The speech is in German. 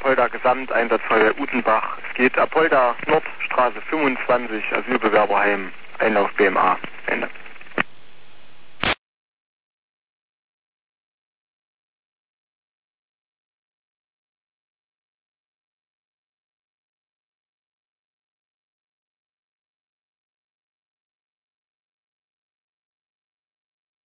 Apolda Gesamt, Einsatzfeuerwehr Utenbach. Es geht Apolda Nord, Straße 25, Asylbewerberheim, Einlauf BMA. Ende.